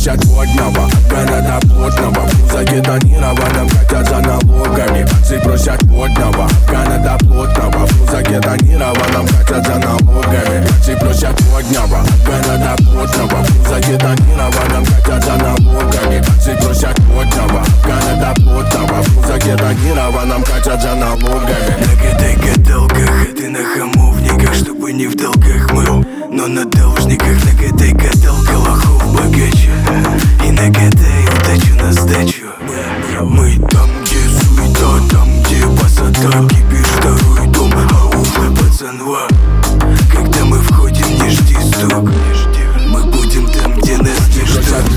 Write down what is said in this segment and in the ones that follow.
просят водного, города плотного. В закидонированном катят за налогами. Братцы просят водного, города плотного. В закидонированном катят за налогами. Братцы просят водного, города плотного. В закидонированном катят за налогами. Братцы просят водного, города плотного. В закидонированном катят за налогами. На катай-каталках, а ты на хамовниках, чтобы не в долгах мы, но на должниках. На катай-каталка лохов богаче, и на катай удачу на сдачу. Мы там, где суета, там, где пасата, кипишь второй дом. Ауф, пацанва, когда мы входим, не жди стук. Мы будем там, где нас не ждут.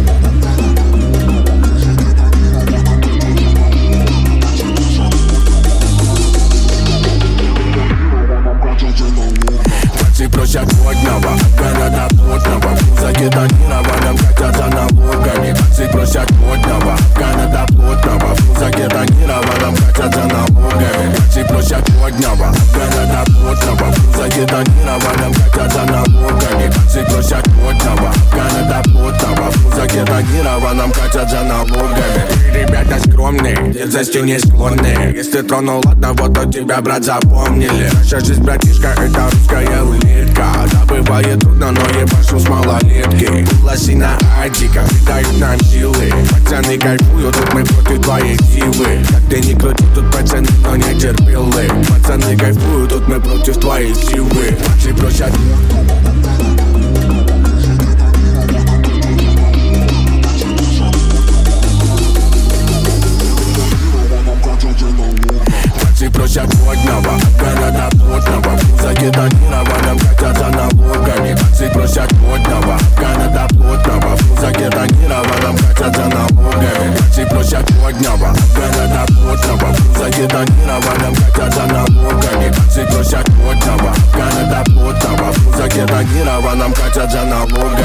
Просят водного, города плотного. В закидонированном катят за налогами. Братцы просят водного, города плотного. В закидонированном катят за налогами. Братцы просят водного, города плотного. В закидонированном катят за налогами. Братцы просят водного, города плотного. В закидонированном катят за налогами. Ребята скромные, дерзости не склонные. Если тронул одного, то тебя, брат, запомнили. Наша жизнь, братишка, это русская улитка. Забывает трудно, но ебашу с малолетки. Лосина Адика придают нам силы. Пацаны кайфуют, тут мы против твоей силы. Как ты не крути, тут пацаны, но не терпелы. Пацаны кайфуют, тут мы против твоей силы. Братцы просят. Просят водного, города плотного. В закидонированном катят за налогами. Братцы просят водного, города плотного. В закидонированном катят за налогами. Братцы просят водного, города плотного. В закидонированном катят за налогами. Братцы просят водного, города плотного. В закидонированном катят за налогами.